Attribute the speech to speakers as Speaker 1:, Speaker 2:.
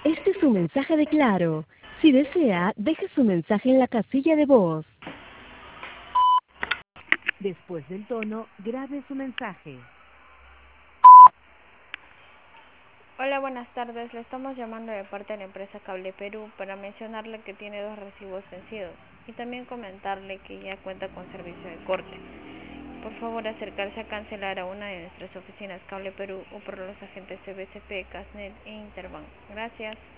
Speaker 1: Este es un mensaje de Claro. Si desea, deje su mensaje en la casilla de voz. Después del tono, grabe su mensaje.
Speaker 2: Hola, buenas tardes. Le estamos llamando de parte de la empresa Cable Perú para mencionarle que tiene 2 recibos vencidos y también comentarle que ya cuenta con servicio de corte. Por favor, acercarse a cancelar a una de nuestras oficinas Cable Perú o por los agentes CBCP, Casnet e Interbank. Gracias.